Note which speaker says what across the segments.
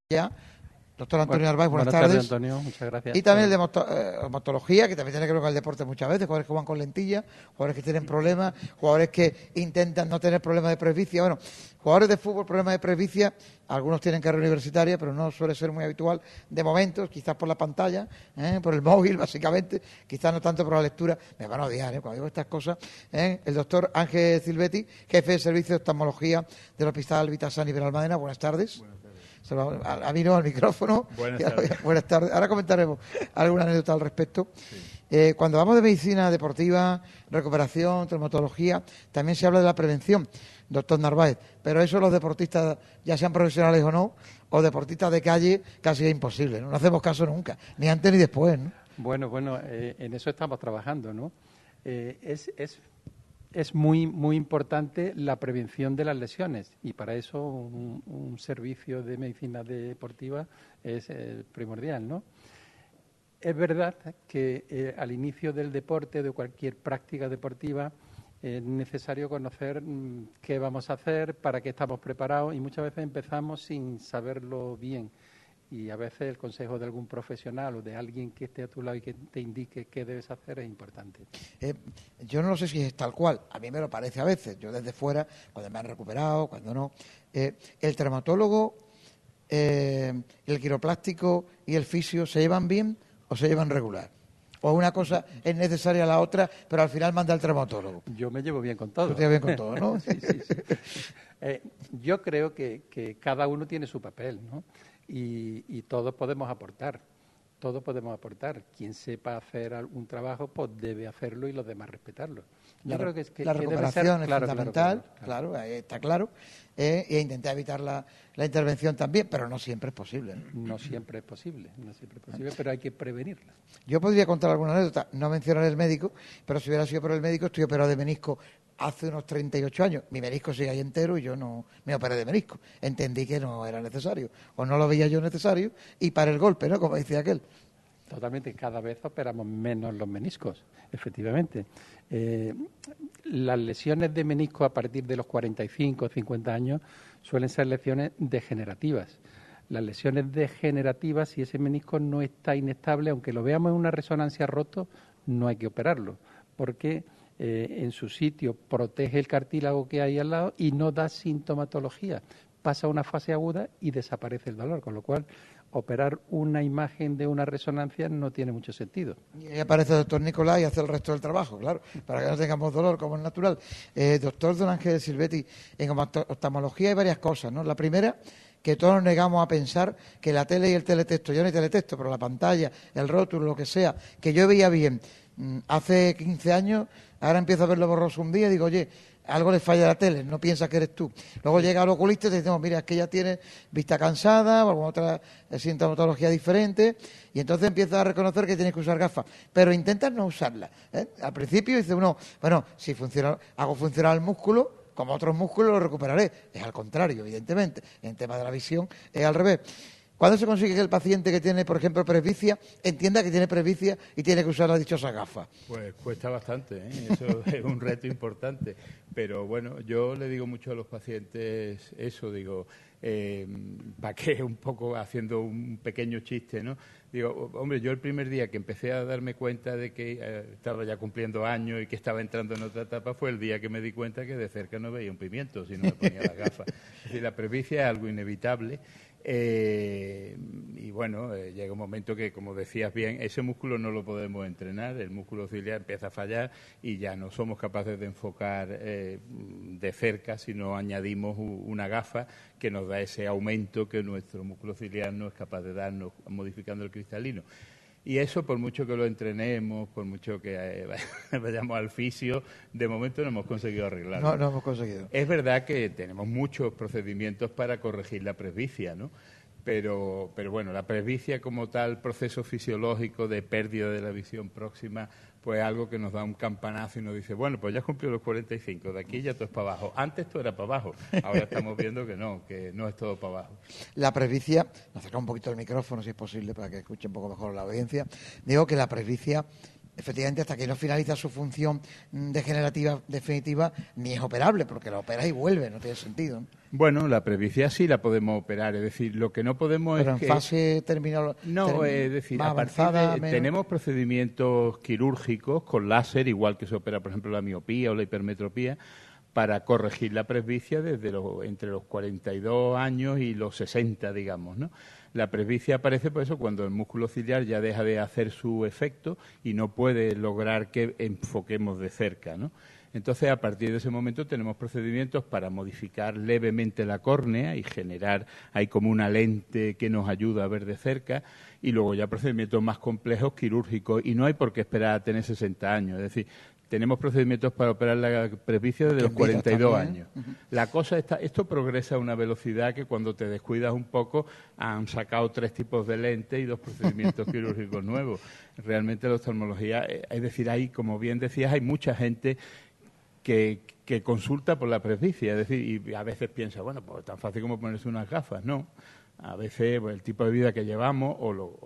Speaker 1: Ya. Doctor Antonio Narváez, buenas
Speaker 2: tardes,
Speaker 1: tardes.
Speaker 2: Antonio, muchas gracias.
Speaker 1: Y también el de hematología, que también tiene que ver con el deporte muchas veces, jugadores que juegan con lentillas, jugadores que tienen problemas, jugadores que intentan no tener problemas de presbicia. Bueno, jugadores de fútbol, problemas de presbicia, algunos tienen carrera universitaria, pero no suele ser muy habitual de momento, quizás por la pantalla, por el móvil, básicamente, quizás no tanto por la lectura. Me van a odiar cuando digo estas cosas. El doctor Ángel Silvetti, jefe de servicio de oftalmología del Hospital Vitasani Benalmádena. Buenas tardes. Buenas tardes. A mí no, al micrófono.
Speaker 3: Buenas tardes.
Speaker 1: Buenas tardes. Ahora comentaremos alguna anécdota al respecto. Sí. Cuando hablamos de medicina deportiva, recuperación, traumatología, también se habla de la prevención, doctor Narváez. Pero eso los deportistas, ya sean profesionales o no, o deportistas de calle, casi es imposible, ¿no? No hacemos caso nunca, ni antes ni después, ¿no?
Speaker 2: Bueno, en eso estamos trabajando, ¿no? Es muy importante la prevención de las lesiones y para eso un servicio de medicina deportiva es primordial, ¿no? Es verdad que al inicio del deporte, de cualquier práctica deportiva, es necesario conocer qué vamos a hacer, para qué estamos preparados y muchas veces empezamos sin saberlo bien. Y a veces el consejo de algún profesional o de alguien que esté a tu lado y que te indique qué debes hacer es importante.
Speaker 1: Yo no sé si es tal cual, a mí me lo parece a veces, yo desde fuera, cuando me han recuperado, cuando no. ¿El traumatólogo, el quiropráctico y el fisio se llevan bien o se llevan regular? ¿O una cosa es necesaria a la otra, pero al final manda el traumatólogo?
Speaker 2: Yo me llevo bien con todo.
Speaker 1: Tú te llevas bien con todo, ¿no?
Speaker 2: Sí. Yo creo que cada uno tiene su papel, ¿no? Y todos podemos aportar. Todos podemos aportar. Quien sepa hacer algún trabajo, pues debe hacerlo y los demás respetarlo.
Speaker 1: Yo creo que la recuperación es fundamental, claro, está claro, e intentar evitar la intervención también, pero no siempre es posible, ¿no?
Speaker 2: No siempre es posible, pero hay que prevenirla.
Speaker 1: Yo podría contar alguna anécdota, no mencionaré el médico, pero si hubiera sido por el médico, estoy operado de menisco hace unos 38 años. Mi menisco sigue ahí entero y yo no me operé de menisco. Entendí que no era necesario, o no lo veía yo necesario, y para el golpe, ¿no? Como decía aquel.
Speaker 2: Totalmente, cada vez operamos menos los meniscos, efectivamente. Las lesiones de menisco a partir de los 45 o 50 años suelen ser lesiones degenerativas. Las lesiones degenerativas, si ese menisco no está inestable, aunque lo veamos en una resonancia roto, no hay que operarlo, porque en su sitio protege el cartílago que hay al lado y no da sintomatología. Pasa una fase aguda y desaparece el dolor, con lo cual operar una imagen de una resonancia no tiene mucho sentido.
Speaker 1: Y ahí aparece el doctor Nicolás y hace el resto del trabajo, claro, para que no tengamos dolor como es natural. Doctor Don Ángel Silvetti, en oftalmología hay varias cosas, ¿no? La primera, que todos nos negamos a pensar que la tele y el teletexto, yo no hay teletexto, pero la pantalla, el rótulo, lo que sea, que yo veía bien hace 15 años, ahora empiezo a verlo borroso un día y digo, oye, algo le falla a la tele, no piensas que eres tú. Luego llega al oculista y te dice, no, mira, es que ya tienes vista cansada o alguna otra sintomatología diferente, y entonces empiezas a reconocer que tienes que usar gafas, pero intentas no usarlas. Al principio dice uno, bueno, si hago funcionar el músculo, como otros músculos lo recuperaré. Es al contrario, evidentemente. En tema de la visión es al revés. ¿Cuándo se consigue que el paciente que tiene, por ejemplo, presbicia, entienda que tiene presbicia y tiene que usar las dichosas gafas?
Speaker 3: Pues cuesta bastante, Eso es un reto importante. Pero bueno, yo le digo mucho a los pacientes eso, digo, para que un poco haciendo un pequeño chiste, ¿no? Digo, hombre, yo el primer día que empecé a darme cuenta de que estaba ya cumpliendo años y que estaba entrando en otra etapa fue el día que me di cuenta que de cerca no veía un pimiento si no me ponía las gafas. Es decir, la presbicia es algo inevitable. Y bueno, llega un momento que, como decías bien, ese músculo no lo podemos entrenar, el músculo ciliar empieza a fallar y ya no somos capaces de enfocar de cerca si no añadimos una gafa que nos da ese aumento que nuestro músculo ciliar no es capaz de darnos modificando el cristalino. Y eso, por mucho que lo entrenemos, por mucho que vayamos al fisio, de momento no hemos conseguido arreglarlo.
Speaker 1: No hemos conseguido.
Speaker 3: Es verdad que tenemos muchos procedimientos para corregir la presbicia, ¿no? Pero bueno, la presbicia como tal, proceso fisiológico de pérdida de la visión próxima, pues algo que nos da un campanazo y nos dice, bueno, pues ya cumplió los 45, de aquí ya todo es para abajo. Antes todo era para abajo, ahora estamos viendo que no es todo para abajo.
Speaker 1: La presbicia, nos acercamos un poquito el micrófono si es posible para que escuche un poco mejor la audiencia, digo que la presbicia efectivamente, hasta que no finaliza su función degenerativa definitiva, ni es operable, porque la operas y vuelve, no tiene sentido, ¿no?
Speaker 3: Bueno, la presbicia sí la podemos operar, es decir, lo que no podemos
Speaker 1: Pero
Speaker 3: es
Speaker 1: en
Speaker 3: que...
Speaker 1: fase terminal,
Speaker 3: No, es decir,
Speaker 1: más
Speaker 3: a partir
Speaker 1: avanzada,
Speaker 3: de,
Speaker 1: menos...
Speaker 3: tenemos procedimientos quirúrgicos con láser, igual que se opera, por ejemplo, la miopía o la hipermetropía, para corregir la presbicia desde entre los 42 años y los 60, digamos, ¿no? La presbicia aparece por eso cuando el músculo ciliar ya deja de hacer su efecto y no puede lograr que enfoquemos de cerca, ¿no? Entonces, a partir de ese momento tenemos procedimientos para modificar levemente la córnea y generar ahí como una lente que nos ayuda a ver de cerca, y luego ya procedimientos más complejos quirúrgicos, y no hay por qué esperar a tener 60 años, es decir, tenemos procedimientos para operar la presbicia desde los 42 años. La cosa está, esto progresa a una velocidad que cuando te descuidas un poco han sacado 3 tipos de lentes y 2 procedimientos quirúrgicos nuevos. Realmente la oftalmología, es decir, hay, como bien decías, hay mucha gente que consulta por la presbicia, es decir, y a veces piensa, bueno, pues tan fácil como ponerse unas gafas, no. A veces pues, el tipo de vida que llevamos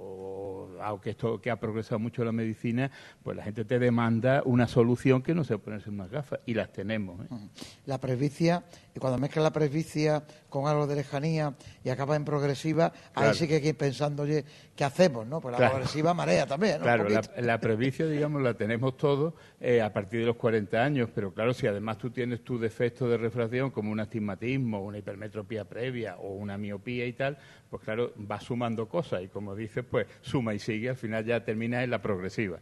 Speaker 3: aunque esto que ha progresado mucho la medicina, pues la gente te demanda una solución que no sea ponerse unas gafas, y las tenemos, ¿eh?
Speaker 1: La presbicia, y cuando mezclas la presbicia con algo de lejanía y acaba en progresiva, claro, ahí sí que hay que ir pensando, oye, ¿qué hacemos? ¿No? Pues la progresiva marea también, ¿no?
Speaker 3: Claro, la presbicia, digamos, la tenemos todos a partir de los 40 años, pero claro, si además tú tienes tu defecto de refracción, como un astigmatismo, una hipermetropía previa o una miopía y tal, pues claro, va sumando cosas y como dices, pues suma y sigue, al final ya termina en la progresiva.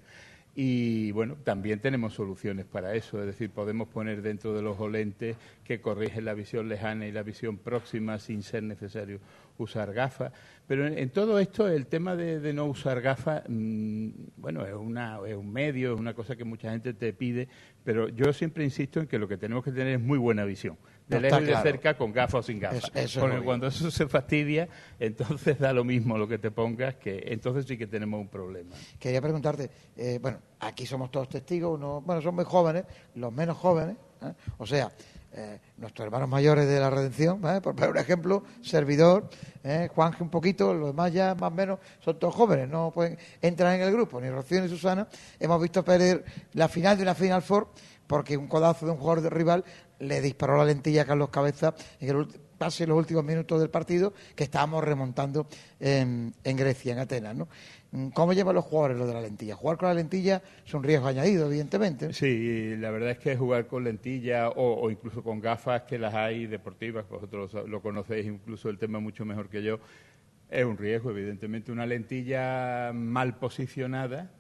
Speaker 3: Y bueno, también tenemos soluciones para eso, es decir, podemos poner dentro de los lentes que corrigen la visión lejana y la visión próxima sin ser necesario usar gafas. Pero en todo esto el tema de no usar gafas, bueno, es un medio, es una cosa que mucha gente te pide, pero yo siempre insisto en que lo que tenemos que tener es muy buena visión. De lejos y de cerca, con gafas o sin gafas. Porque cuando eso se fastidia, entonces da lo mismo lo que te pongas, que entonces sí que tenemos un problema.
Speaker 1: Quería preguntarte, bueno, aquí somos todos testigos, bueno, son muy jóvenes, los menos jóvenes, o sea, nuestros hermanos mayores de la Redención, por poner un ejemplo, servidor, Juanje un poquito, los demás ya más o menos son todos jóvenes, no pueden entrar en el grupo, ni Rocío ni Susana. Hemos visto perder la final de una Final Four porque un codazo de un jugador de rival le disparó la lentilla a Carlos Cabeza en casi los últimos minutos del partido, que estábamos remontando en Grecia, en Atenas, ¿no? ¿Cómo llevan los jugadores lo de la lentilla? Jugar con la lentilla es un riesgo añadido, evidentemente.
Speaker 3: Sí, la verdad es que jugar con lentilla o incluso con gafas, que las hay deportivas, vosotros lo conocéis incluso el tema mucho mejor que yo, es un riesgo, evidentemente. Una lentilla mal posicionada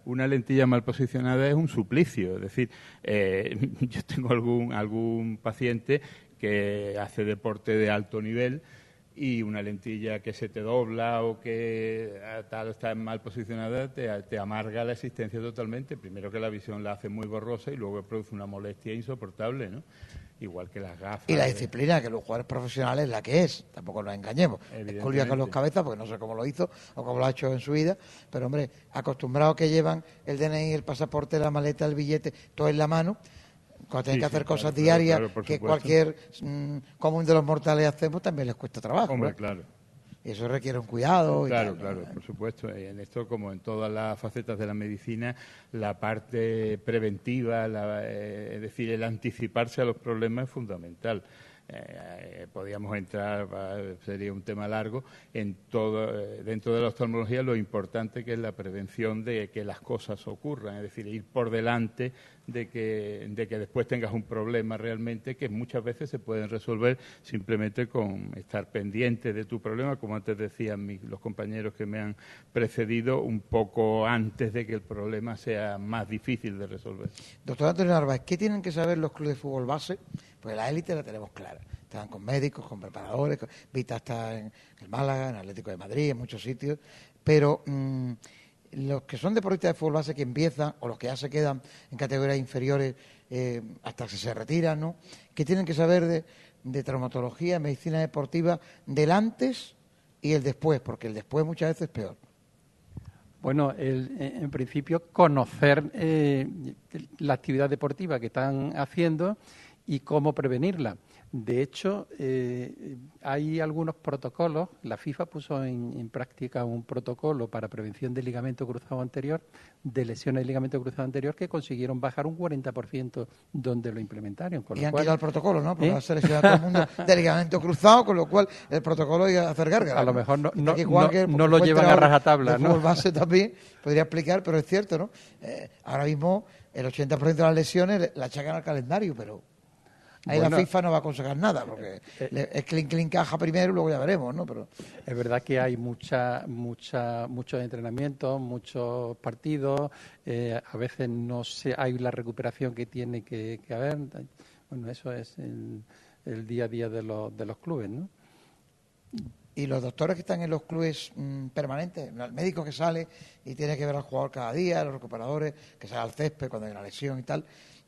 Speaker 3: es un suplicio. Es decir, yo tengo algún paciente que hace deporte de alto nivel y una lentilla que se te dobla o que tal está mal posicionada te amarga la existencia totalmente. Primero que la visión la hace muy borrosa y luego produce una molestia insoportable, ¿no? Igual que las gafas.
Speaker 1: Y la disciplina, que los jugadores profesionales es la que es, tampoco nos engañemos. Esculio a Carlos Cabeza, porque no sé cómo lo hizo o cómo lo ha hecho en su vida, pero hombre, acostumbrados que llevan el DNI, el pasaporte, la maleta, el billete, todo en la mano, cuando tienen que hacer cosas diarias que cualquier común de los mortales hacemos, también les cuesta trabajo.
Speaker 3: Hombre, claro.
Speaker 1: Y eso requiere un cuidado.
Speaker 3: Claro, por supuesto. En esto, como en todas las facetas de la medicina, la parte preventiva, es decir, el anticiparse a los problemas es fundamental. Podríamos entrar, sería un tema largo, en todo, dentro de la oftalmología, lo importante que es la prevención de que las cosas ocurran, es decir, ir por delante de que después tengas un problema realmente, que muchas veces se pueden resolver simplemente con estar pendiente de tu problema, como antes decían los compañeros que me han precedido, un poco antes de que el problema sea más difícil de resolver.
Speaker 1: Doctor Antonio Narváez, ¿qué tienen que saber los clubes de fútbol base? Pues la élite la tenemos clara. Están con médicos, con preparadores. Vita está en el Málaga, en el Atlético de Madrid, en muchos sitios. Pero los que son deportistas de fútbol base que empiezan, o los que ya se quedan en categorías inferiores hasta que se retiran, ¿no? ¿Qué tienen que saber de traumatología, medicina deportiva, del antes y el después? Porque el después muchas veces es peor.
Speaker 2: Bueno, en principio conocer la actividad deportiva que están haciendo y cómo prevenirla. De hecho, hay algunos protocolos. La FIFA puso en práctica un protocolo para prevención del ligamento cruzado anterior, de lesiones del ligamento cruzado anterior, que consiguieron bajar un 40% donde lo implementaron.
Speaker 1: Y han quitado el protocolo, ¿no? Porque va a seleccionar a todo el mundo de ligamento cruzado, con lo cual el protocolo iba a hacer gárgara.
Speaker 2: A lo mejor no
Speaker 1: no
Speaker 2: lo llevan a rajatabla,
Speaker 1: ¿no? El base también podría explicar, pero es cierto, ¿no? Ahora mismo el 80% de las lesiones la achacan al calendario, pero ahí la FIFA no va a aconsejar nada, porque es clean caja primero y luego ya veremos, ¿no? Pero
Speaker 2: es verdad que hay muchos entrenamientos, muchos partidos, a veces no hay la recuperación que tiene que haber. Bueno, eso es el día a día de los clubes, ¿no?
Speaker 1: Y los doctores que están en los clubes permanentes, el médico que sale y tiene que ver al jugador cada día, los recuperadores, que sale al césped cuando hay una lesión y tal,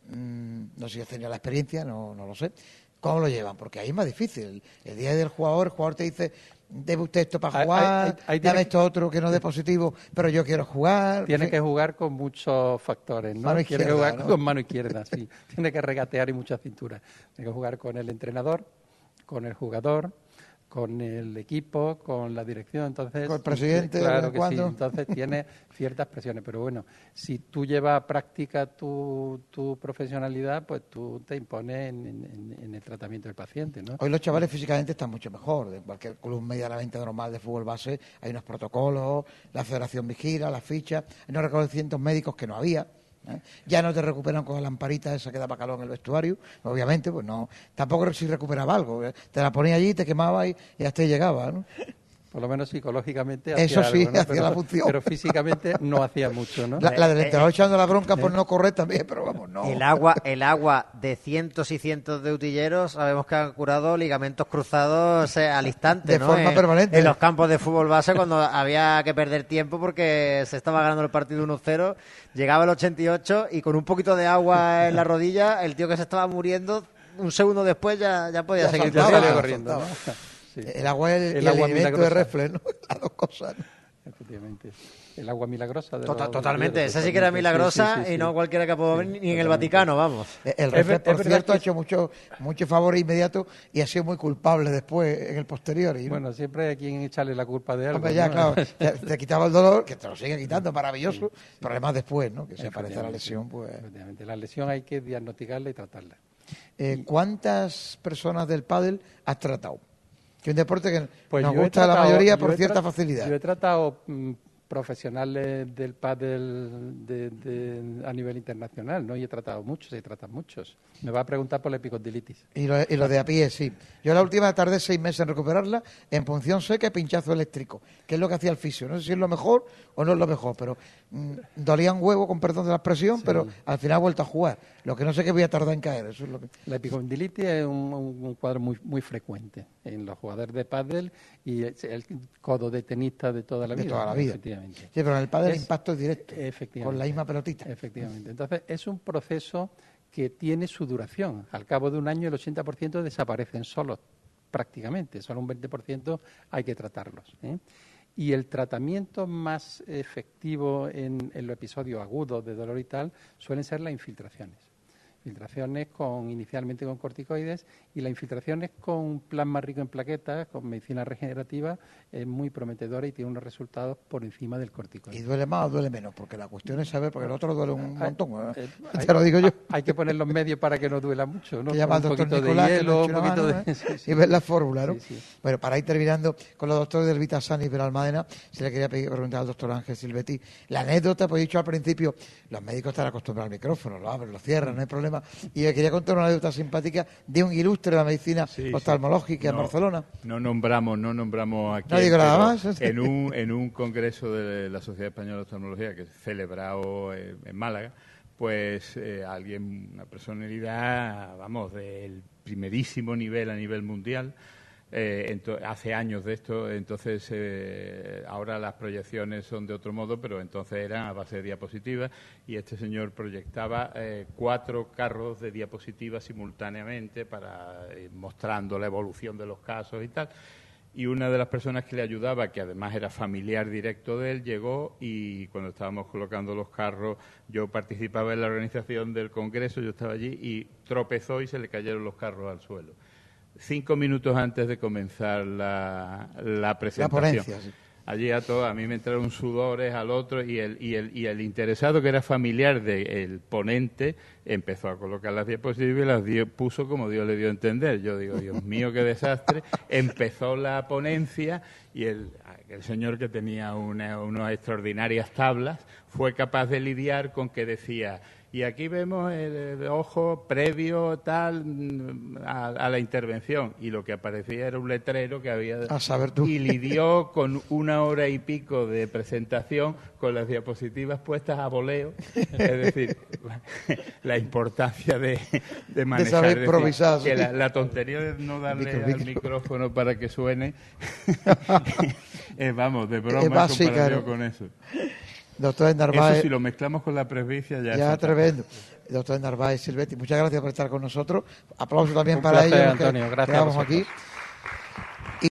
Speaker 1: no sé si has tenido la experiencia, no lo sé. ¿Cómo lo llevan? Porque ahí es más difícil. El día del jugador, el jugador te dice, debe usted esto para jugar, dame esto otro que no dé positivo, pero yo quiero jugar.
Speaker 2: Tiene que jugar con muchos factores, ¿no?
Speaker 1: Mano izquierda,
Speaker 2: tiene que jugar
Speaker 1: ¿no?
Speaker 2: con mano izquierda, sí. Tiene que regatear y muchas cinturas. Tiene que jugar con el entrenador, con el jugador, con el equipo, con la dirección, entonces
Speaker 1: con el presidente,
Speaker 2: claro que sí, entonces tiene ciertas presiones, pero bueno, si tú llevas a práctica tu profesionalidad, pues tú te impones en el tratamiento del paciente, ¿no?
Speaker 1: Hoy los chavales físicamente están mucho mejor. En cualquier club medianamente normal de fútbol base hay unos protocolos, la federación vigila, las fichas, hay unos reconocimientos médicos que no había. Ya no te recuperan con la lamparita esa que daba calor en el vestuario, obviamente, pues no, tampoco si recuperaba algo, te la ponía allí, te quemaba y hasta ahí llegaba, ¿no?
Speaker 2: Por lo menos psicológicamente hacía
Speaker 1: eso sí,
Speaker 2: algo, ¿no?
Speaker 1: hacía la función.
Speaker 2: Pero físicamente no hacía mucho, ¿no?
Speaker 1: La del entrenador echando la bronca por no correr también, pero vamos, no.
Speaker 4: El agua de cientos y cientos de utilleros, sabemos que han curado ligamentos cruzados al instante,
Speaker 1: de
Speaker 4: ¿no?
Speaker 1: forma permanente.
Speaker 4: En los campos de fútbol base, cuando había que perder tiempo porque se estaba ganando el partido 1-0, llegaba el 88 y con un poquito de agua en la rodilla, el tío que se estaba muriendo, un segundo después ya podía seguir
Speaker 2: corriendo, ¿no?
Speaker 1: Sí. El agua y el alimento de reflex, ¿no? Las dos cosas, ¿no?
Speaker 2: Efectivamente. El agua milagrosa.
Speaker 4: Totalmente. Esa sí que era milagrosa y no cualquiera que pudo ver ni en el Vaticano, vamos.
Speaker 1: El reflex, por cierto, ha hecho mucho favor inmediato y ha sido muy culpable después, en el posterior. ¿No?
Speaker 2: Bueno, siempre hay quien echarle la culpa de algo.
Speaker 1: Hombre, ya, ¿no? Claro, te quitaba el dolor, que te lo sigue quitando, maravilloso, pero además después, ¿no? Que se aparece la lesión, pues...
Speaker 2: Efectivamente. La lesión hay que diagnosticarla y tratarla.
Speaker 1: ¿Cuántas personas del pádel has tratado? Que es un deporte que
Speaker 2: pues
Speaker 1: nos gusta a la mayoría por cierta facilidad.
Speaker 2: Yo he tratado profesionales del pádel a nivel internacional, ¿no? Y he tratado muchos. Me va a preguntar por la epicondilitis.
Speaker 1: Y lo de a pie, sí. Yo la última tardé 6 meses en recuperarla en punción seca y pinchazo eléctrico, que es lo que hacía el fisio. No sé si es lo mejor o no es lo mejor, pero dolía un huevo, con perdón de la expresión, sí. Pero al final he vuelto a jugar. Lo que no sé que voy a tardar en caer. Eso es lo que...
Speaker 2: La epicondilitis es un cuadro muy frecuente en los jugadores de pádel y el codo de tenista de toda la vida.
Speaker 1: De toda la vida.
Speaker 2: Efectivamente.
Speaker 1: Sí, pero en el pádel el impacto es directo, con la misma pelotita.
Speaker 2: Efectivamente. Entonces, es un proceso que tiene su duración. Al cabo de un año, el 80% desaparecen solos, prácticamente. Solo un 20% hay que tratarlos, ¿eh? Y el tratamiento más efectivo en los episodios agudos de dolor y tal suelen ser las infiltraciones. Infiltraciones inicialmente con corticoides y las infiltraciones con plasma rico en plaquetas, con medicina regenerativa, es muy prometedora y tiene unos resultados por encima del corticoide.
Speaker 1: ¿Y duele más o duele menos? Porque la cuestión es saber, porque el otro duele un montón. Te lo digo yo.
Speaker 2: Hay que poner los medios para que no duela mucho, ¿no?
Speaker 1: Que llama al doctor Nicolás, hielo, un poquito de... Sí. Y ver la fórmula, ¿no? Sí. Bueno, para ir terminando con los doctores del Vitasani y Peralmadena, se le quería preguntar al doctor Ángel Silvetti. La anécdota, pues he dicho al principio, los médicos están acostumbrados al micrófono, lo abren, lo cierran, no hay problema. Y me quería contar una anécdota simpática de un ilustre de la medicina oftalmológica en Barcelona.
Speaker 3: No nombramos aquí.
Speaker 1: No digo nada más.
Speaker 3: En un congreso de la Sociedad Española de Oftalmología que se celebrado en Málaga, pues una personalidad, vamos, del primerísimo nivel a nivel mundial. Hace años de esto, entonces ahora las proyecciones son de otro modo, pero entonces eran a base de diapositivas y este señor proyectaba 4 carros de diapositivas simultáneamente para mostrando la evolución de los casos y tal. Y una de las personas que le ayudaba, que además era familiar directo de él, llegó y cuando estábamos colocando los carros, yo participaba en la organización del congreso, yo estaba allí y tropezó y se le cayeron los carros al suelo. 5 minutos antes de comenzar la presentación.
Speaker 1: La ponencia, sí.
Speaker 3: Allí a mí me entraron sudores, al otro, y el interesado, que era familiar del ponente, empezó a colocar las diapositivas y las puso como Dios le dio a entender. Yo digo, Dios mío, qué desastre. Empezó la ponencia y el señor, que tenía unas extraordinarias tablas, fue capaz de lidiar con que decía... Y aquí vemos el ojo previo a la intervención, y lo que aparecía era un letrero que había...
Speaker 1: A saber tú.
Speaker 3: Y lidió con 1 hora y pico de presentación con las diapositivas puestas a voleo. Es decir, la importancia de manejar...
Speaker 1: De saber improvisar.
Speaker 3: Que la tontería de no darle al micrófono para que suene, vamos, de broma en comparación con eso.
Speaker 1: Doctor Narváez,
Speaker 3: eso, si lo mezclamos con la presbicia,
Speaker 1: ya es tremendo. Doctor Narváez Silvetti, muchas gracias por estar con nosotros. Aplauso también
Speaker 2: Un
Speaker 1: para
Speaker 2: placer,
Speaker 1: ellos,
Speaker 2: Antonio,
Speaker 1: que
Speaker 2: gracias
Speaker 1: quedamos
Speaker 2: a
Speaker 1: aquí.